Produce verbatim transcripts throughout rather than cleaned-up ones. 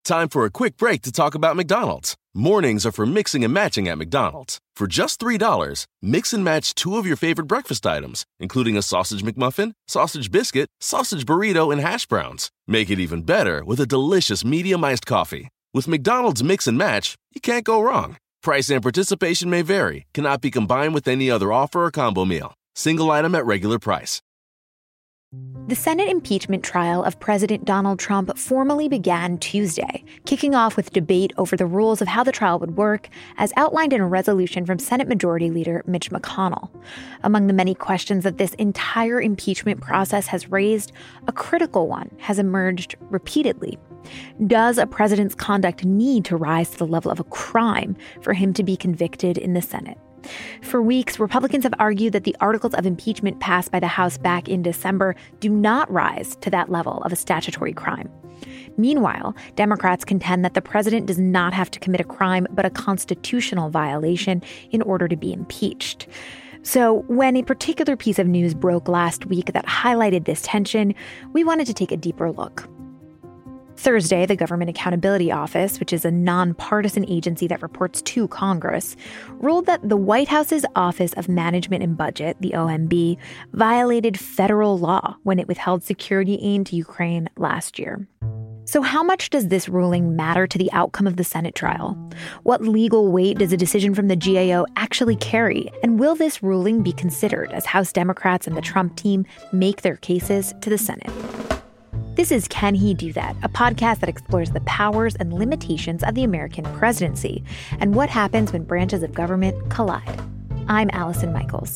Time for a quick break to talk about McDonald's. Mornings are for mixing and matching at McDonald's. For just three dollars, mix and match two of your favorite breakfast items, including a sausage McMuffin, sausage biscuit, sausage burrito, and hash browns. Make it even better with a delicious medium iced coffee. With McDonald's Mix and Match, you can't go wrong. Price and participation may vary. Cannot be combined with any other offer or combo meal. Single item at regular price. The Senate impeachment trial of President Donald Trump formally began Tuesday, kicking off with debate over the rules of how the trial would work, as outlined in a resolution from Senate Majority Leader Mitch McConnell. Among the many questions that this entire impeachment process has raised, a critical one has emerged repeatedly. Does a president's conduct need to rise to the level of a crime for him to be convicted in the Senate? For weeks, Republicans have argued that the articles of impeachment passed by the House back in December do not rise to that level of a statutory crime. Meanwhile, Democrats contend that the president does not have to commit a crime but a constitutional violation in order to be impeached. So when a particular piece of news broke last week that highlighted this tension, we wanted to take a deeper look. Thursday, the Government Accountability Office, which is a nonpartisan agency that reports to Congress, ruled that the White House's Office of Management and Budget, the O M B, violated federal law when it withheld security aid to Ukraine last year. So how much does this ruling matter to the outcome of the Senate trial? What legal weight does a decision from the G A O actually carry? And will this ruling be considered as House Democrats and the Trump team make their cases to the Senate? This is Can He Do That, a podcast that explores the powers and limitations of the American presidency and what happens when branches of government collide. I'm Allison Michaels.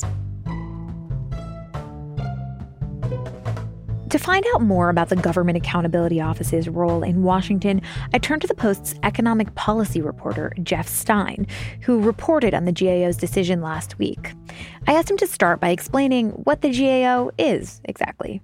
To find out more about the Government Accountability Office's role in Washington, I turned to the Post's economic policy reporter, Jeff Stein, who reported on the G A O's decision last week. I asked him to start by explaining what the G A O is exactly.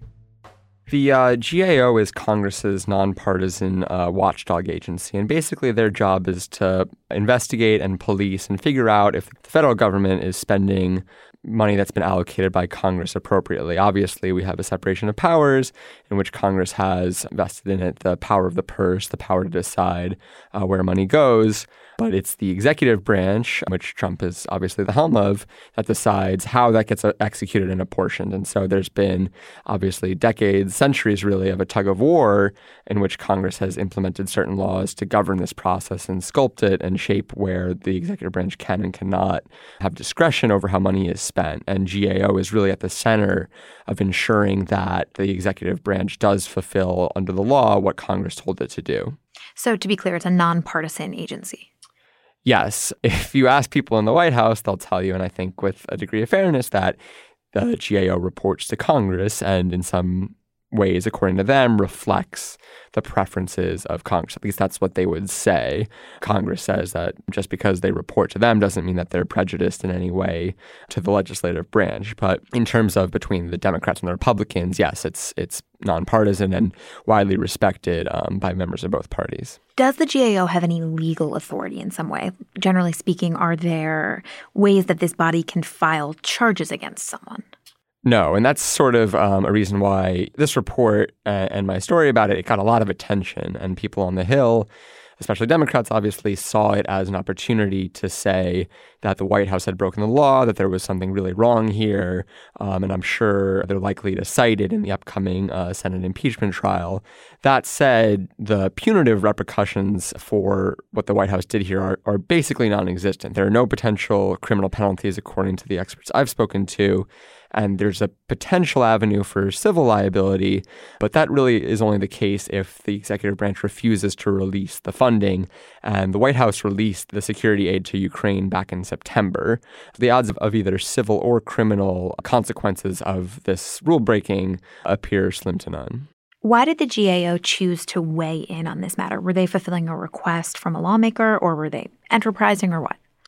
The uh, G A O is Congress's nonpartisan uh, watchdog agency, and basically their job is to investigate and police and figure out if the federal government is spending money that's been allocated by Congress appropriately. Obviously, we have a separation of powers in which Congress has vested in it the power of the purse, the power to decide uh, where money goes. But it's the executive branch, which Trump is obviously the helm of, that decides how that gets executed and apportioned. And so there's been obviously decades, centuries really, of a tug of war in which Congress has implemented certain laws to govern this process and sculpt it and shape where the executive branch can and cannot have discretion over how money is spent. And G A O is really at the center of ensuring that the executive branch does fulfill under the law what Congress told it to do. So to be clear, it's a nonpartisan agency. Yes. If you ask people in the White House, they'll tell you, and I think with a degree of fairness, that the G A O reports to Congress and in some ways, according to them, reflects the preferences of Congress. At least that's what they would say. Congress says that just because they report to them doesn't mean that they're prejudiced in any way to the legislative branch. But in terms of between the Democrats and the Republicans, yes, it's it's nonpartisan and widely respected um, by members of both parties. Does the G A O have any legal authority in some way? Generally speaking, are there ways that this body can file charges against someone? No, and that's sort of um, a reason why this report uh, and my story about it, it got a lot of attention. And people on the Hill, especially Democrats, obviously saw it as an opportunity to say that the White House had broken the law, that there was something really wrong here. Um, and I'm sure they're likely to cite it in the upcoming uh, Senate impeachment trial. That said, the punitive repercussions for what the White House did here are, are basically non-existent. There are no potential criminal penalties, according to the experts I've spoken to. And there's a potential avenue for civil liability, but that really is only the case if the executive branch refuses to release the funding. And the White House released the security aid to Ukraine back in September. The odds of, of either civil or criminal consequences of this rule breaking appear slim to none. Why did the G A O choose to weigh in on this matter? Were they fulfilling a request from a lawmaker, or were they enterprising, or what?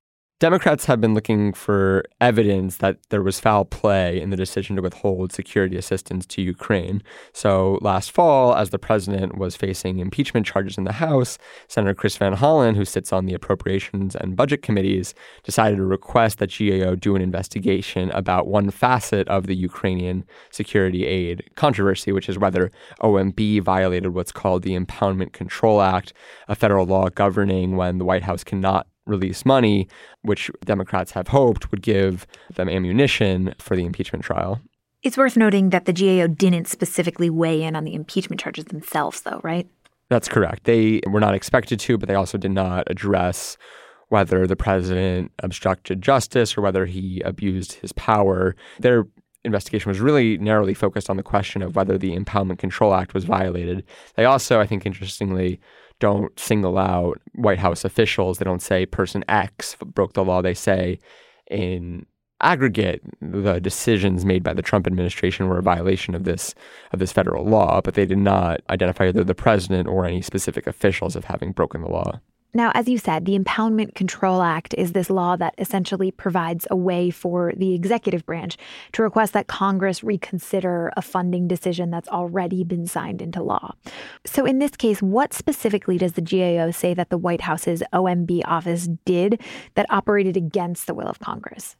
Democrats have been looking for evidence that there was foul play in the decision to withhold security assistance to Ukraine. So last fall, as the president was facing impeachment charges in the House, Senator Chris Van Hollen, who sits on the Appropriations and Budget Committees, decided to request that G A O do an investigation about one facet of the Ukrainian security aid controversy, which is whether O M B violated what's called the Impoundment Control Act, a federal law governing when the White House cannot release money, which Democrats have hoped would give them ammunition for the impeachment trial. It's worth noting that the G A O didn't specifically weigh in on the impeachment charges themselves, though, right? That's correct. They were not expected to, but they also did not address whether the president obstructed justice or whether he abused his power. Their investigation was really narrowly focused on the question of whether the Impoundment Control Act was violated. They also, I think, interestingly, don't single out White House officials. They don't say person X broke the law. They say in aggregate, the decisions made by the Trump administration were a violation of this of this federal law, but they did not identify either the president or any specific officials of having broken the law. Now, as you said, the Impoundment Control Act is this law that essentially provides a way for the executive branch to request that Congress reconsider a funding decision that's already been signed into law. So in this case, what specifically does the G A O say that the White House's O M B office did that operated against the will of Congress?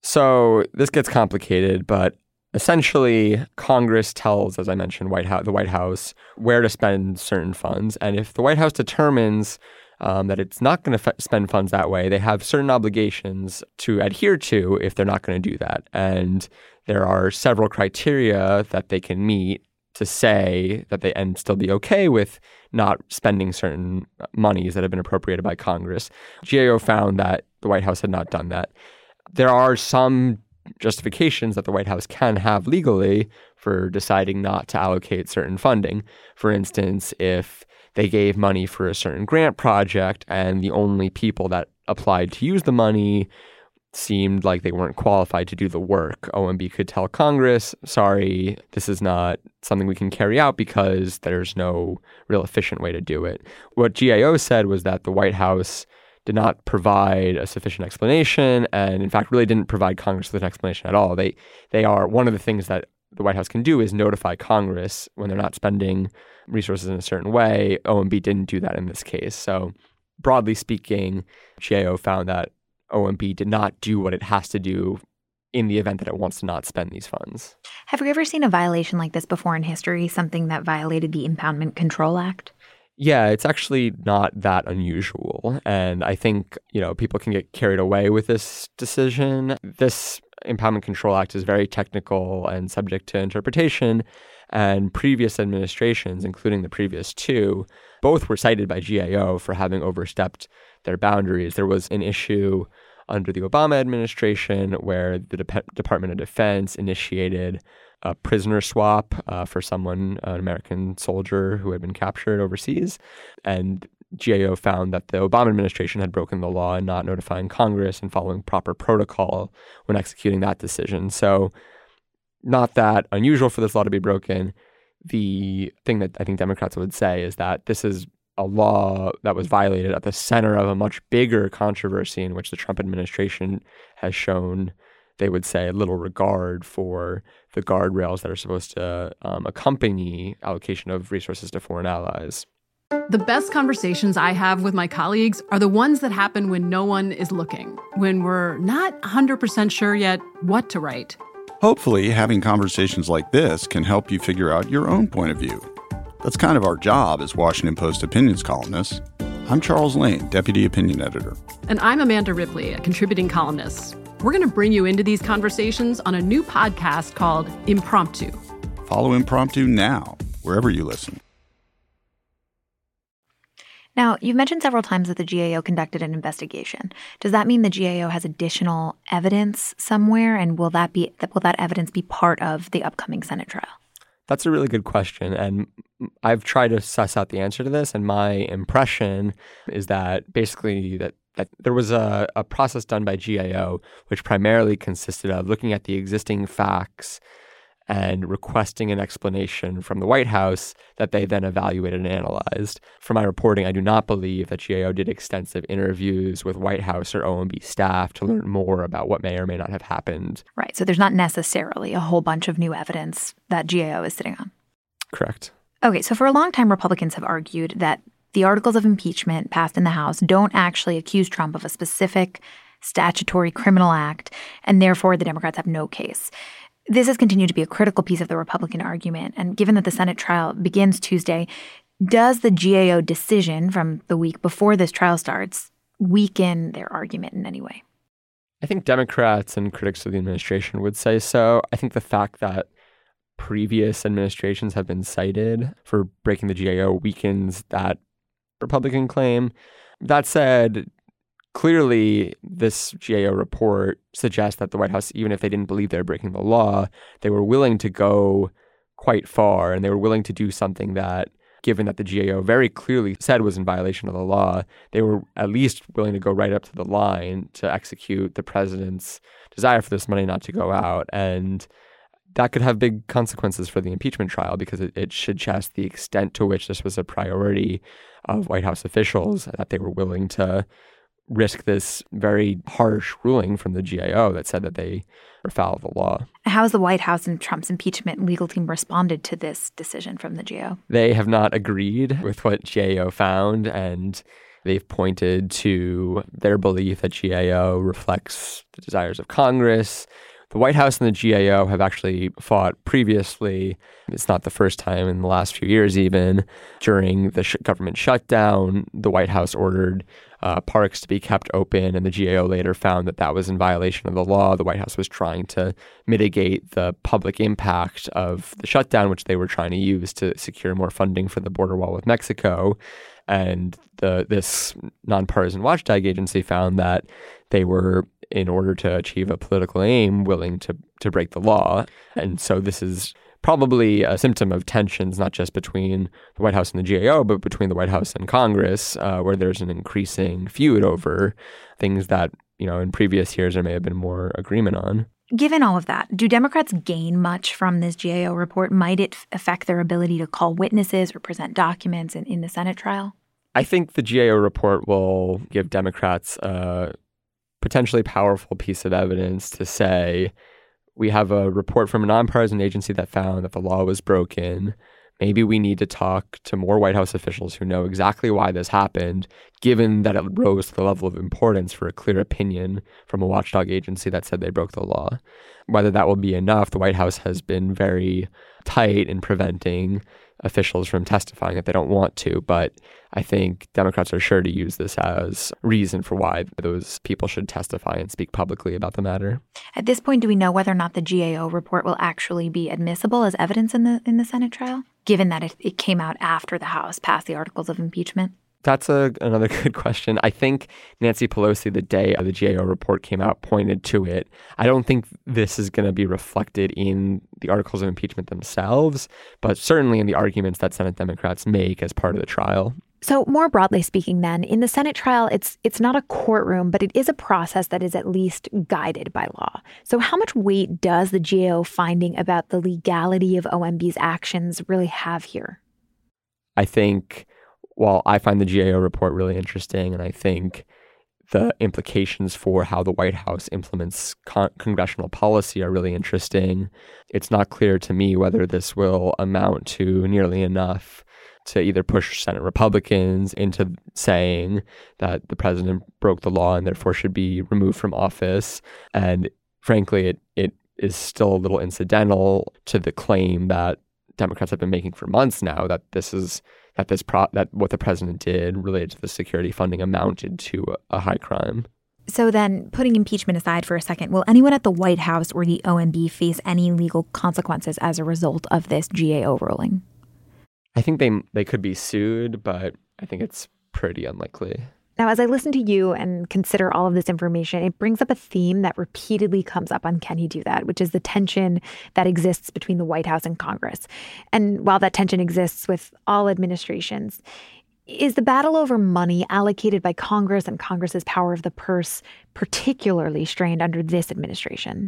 So this gets complicated, but essentially, Congress tells, as I mentioned, White House, the White House where to spend certain funds. And if the White House determines Um, that it's not going to f- spend funds that way, they have certain obligations to adhere to if they're not going to do that. And there are several criteria that they can meet to say that they and still be okay with not spending certain monies that have been appropriated by Congress. G A O found that the White House had not done that. There are some justifications that the White House can have legally for deciding not to allocate certain funding. For instance, if they gave money for a certain grant project and the only people that applied to use the money seemed like they weren't qualified to do the work, O M B could tell Congress, sorry, this is not something we can carry out because there's no real efficient way to do it. What G A O said was that the White House did not provide a sufficient explanation and, in fact, really didn't provide Congress with an explanation at all. They, they are one of the things that the White House can do is notify Congress when they're not spending resources in a certain way. O M B didn't do that in this case. So broadly speaking, G A O found that O M B did not do what it has to do in the event that it wants to not spend these funds. Have we ever seen a violation like this before in history, something that violated the Impoundment Control Act? Yeah, it's actually not that unusual. And I think, you know, people can get carried away with this decision. This Impoundment Control Act is very technical and subject to interpretation. And previous administrations, including the previous two, both were cited by G A O for having overstepped their boundaries. There was an issue under the Obama administration where the De- Department of Defense initiated a prisoner swap uh, for someone, an American soldier who had been captured overseas. And G A O found that the Obama administration had broken the law in not notifying Congress and following proper protocol when executing that decision. So not that unusual for this law to be broken. The thing that I think Democrats would say is that this is a law that was violated at the center of a much bigger controversy in which the Trump administration has shown, they would say, little regard for the guardrails that are supposed to um, accompany allocation of resources to foreign allies. The best conversations I have with my colleagues are the ones that happen when no one is looking, when we're not one hundred percent sure yet what to write. Hopefully, having conversations like this can help you figure out your own point of view. That's kind of our job as Washington Post opinions columnists. I'm Charles Lane, Deputy Opinion Editor. And I'm Amanda Ripley, a contributing columnist. We're going to bring you into these conversations on a new podcast called Impromptu. Follow Impromptu now, wherever you listen. Now, you've mentioned several times that the G A O conducted an investigation. Does that mean the G A O has additional evidence somewhere, and will that be will that evidence be part of the upcoming Senate trial? That's a really good question, and I've tried to suss out the answer to this, and my impression is that basically that, that there was a, a process done by G A O which primarily consisted of looking at the existing facts and requesting an explanation from the White House that they then evaluated and analyzed. From my reporting, I do not believe that G A O did extensive interviews with White House or O M B staff to learn more about what may or may not have happened. Right. So there's not necessarily a whole bunch of new evidence that G A O is sitting on. Correct. Okay, so for a long time, Republicans have argued that the articles of impeachment passed in the House don't actually accuse Trump of a specific statutory criminal act, and therefore the Democrats have no case. This has continued to be a critical piece of the Republican argument, and given that the Senate trial begins Tuesday, does the G A O decision from the week before this trial starts weaken their argument in any way? I think Democrats and critics of the administration would say so. I think the fact that previous administrations have been cited for breaking the G A O weakens that Republican claim. That said, clearly this G A O report suggests that the White House, even if they didn't believe they were breaking the law, they were willing to go quite far, and they were willing to do something that, given that the G A O very clearly said was in violation of the law, they were at least willing to go right up to the line to execute the president's desire for this money not to go out. And that could have big consequences for the impeachment trial because it, it suggests the extent to which this was a priority of White House officials, that they were willing to risk this very harsh ruling from the G A O that said that they were foul of the law. How has the White House and Trump's impeachment legal team responded to this decision from the G A O? They have not agreed with what G A O found, and they've pointed to their belief that G A O reflects the desires of Congress. The White House and the G A O have actually fought previously. It's not the first time in the last few years even. During the sh- government shutdown, the White House ordered uh, parks to be kept open, and the G A O later found that that was in violation of the law. The White House was trying to mitigate the public impact of the shutdown, which they were trying to use to secure more funding for the border wall with Mexico. And the this nonpartisan watchdog agency found that they were, in order to achieve a political aim, willing to to break the law. And so this is probably a symptom of tensions, not just between the White House and the G A O, but between the White House and Congress, uh, where there's an increasing feud over things that, you know, in previous years there may have been more agreement on. Given all of that, do Democrats gain much from this G A O report? Might it affect their ability to call witnesses or present documents in, in the Senate trial? I think the G A O report will give Democrats a potentially powerful piece of evidence to say, we have a report from a nonpartisan agency that found that the law was broken. Maybe we need to talk to more White House officials who know exactly why this happened, given that it rose to the level of importance for a clear opinion from a watchdog agency that said they broke the law. Whether that will be enough, the White House has been very tight in preventing officials from testifying that they don't want to. But I think Democrats are sure to use this as reason for why those people should testify and speak publicly about the matter. At this point, do we know whether or not the G A O report will actually be admissible as evidence in the in the Senate trial, given that it, it came out after the House passed the articles of impeachment? That's a, another good question. I think Nancy Pelosi, the day the G A O report came out, pointed to it. I don't think this is going to be reflected in the articles of impeachment themselves, but certainly in the arguments that Senate Democrats make as part of the trial. So more broadly speaking, then, in the Senate trial, it's it's not a courtroom, but it is a process that is at least guided by law. So how much weight does the G A O finding about the legality of O M B's actions really have here? I think while I find the G A O report really interesting, and I think the implications for how the White House implements con- congressional policy are really interesting, it's not clear to me whether this will amount to nearly enough to either push Senate Republicans into saying that the president broke the law and therefore should be removed from office. And frankly, it, it is still a little incidental to the claim that Democrats have been making for months now that this is that this pro- that what the president did related to the security funding amounted to a, a high crime. So then, putting impeachment aside for a second, will anyone at the White House or the O M B face any legal consequences as a result of this G A O ruling? I think they they could be sued, but I think it's pretty unlikely. Now, as I listen to you and consider all of this information, it brings up a theme that repeatedly comes up on Can He Do That, which is the tension that exists between the White House and Congress. And while that tension exists with all administrations, is the battle over money allocated by Congress and Congress's power of the purse particularly strained under this administration?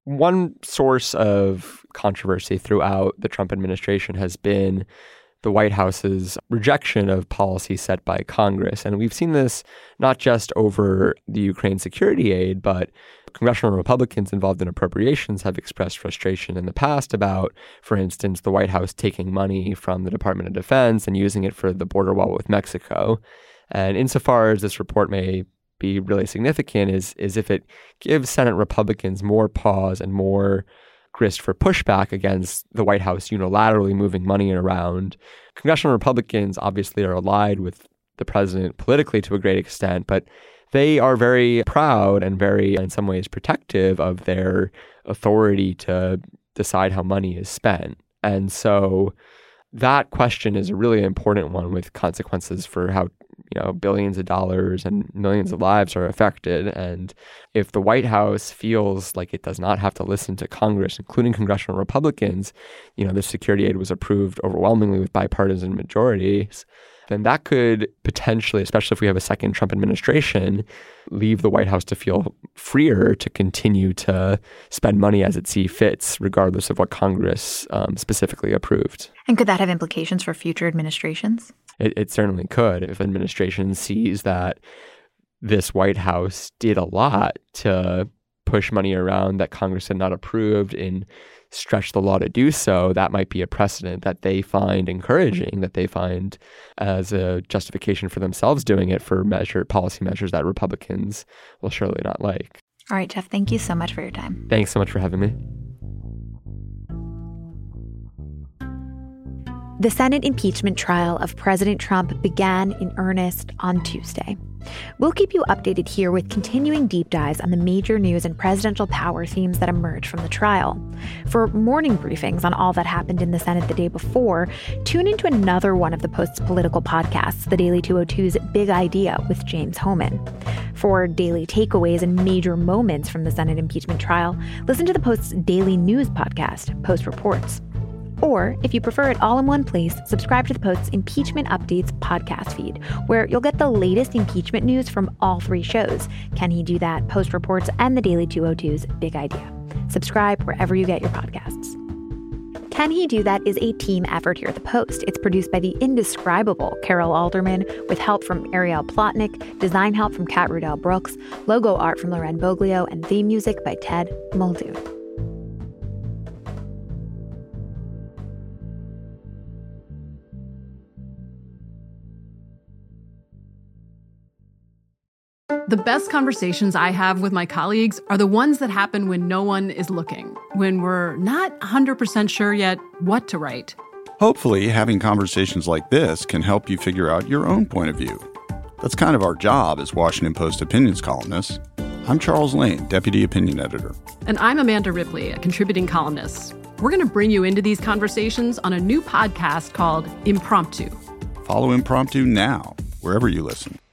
One source of controversy throughout the Trump administration has been the White House's rejection of policy set by Congress. And we've seen this not just over the Ukraine security aid, but congressional Republicans involved in appropriations have expressed frustration in the past about, for instance, the White House taking money from the Department of Defense and using it for the border wall with Mexico. And insofar as this report may be really significant is, is if it gives Senate Republicans more pause and more grist for pushback against the White House unilaterally moving money around. Congressional Republicans obviously are allied with the president politically to a great extent, but they are very proud and very, in some ways, protective of their authority to decide how money is spent. And so that question is a really important one with consequences for how, you know, billions of dollars and millions of lives are affected. And if the White House feels like it does not have to listen to Congress, including congressional Republicans, you know, the security aid was approved overwhelmingly with bipartisan majorities, then that could potentially, especially if we have a second Trump administration, leave the White House to feel freer to continue to spend money as it sees fits, regardless of what Congress um, specifically approved. And could that have implications for future administrations? It, it certainly could. If an administration sees that this White House did a lot to push money around that Congress had not approved and stretch the law to do so, that might be a precedent that they find encouraging, that they find as a justification for themselves doing it for measure policy measures that Republicans will surely not like. All right, Jeff, thank you so much for your time. Thanks so much for having me. The Senate impeachment trial of President Trump began in earnest on Tuesday. We'll keep you updated here with continuing deep dives on the major news and presidential power themes that emerge from the trial. For morning briefings on all that happened in the Senate the day before, tune into another one of the Post's political podcasts, The Daily two oh two's Big Idea with James Hohmann. For daily takeaways and major moments from the Senate impeachment trial, listen to the Post's daily news podcast, Post Reports. Or, if you prefer it all in one place, subscribe to the Post's Impeachment Updates podcast feed, where you'll get the latest impeachment news from all three shows, Can He Do That, Post Reports, and the Daily two oh two's Big Idea. Subscribe wherever you get your podcasts. Can He Do That is a team effort here at the Post. It's produced by the indescribable Carol Alderman, with help from Ariel Plotnick, design help from Kat Rudell Brooks, logo art from Loren Boglio, and theme music by Ted Muldoon. The best conversations I have with my colleagues are the ones that happen when no one is looking, when we're not one hundred percent sure yet what to write. Hopefully, having conversations like this can help you figure out your own point of view. That's kind of our job as Washington Post opinions columnists. I'm Charles Lane, Deputy Opinion Editor. And I'm Amanda Ripley, a contributing columnist. We're going to bring you into these conversations on a new podcast called Impromptu. Follow Impromptu now, wherever you listen.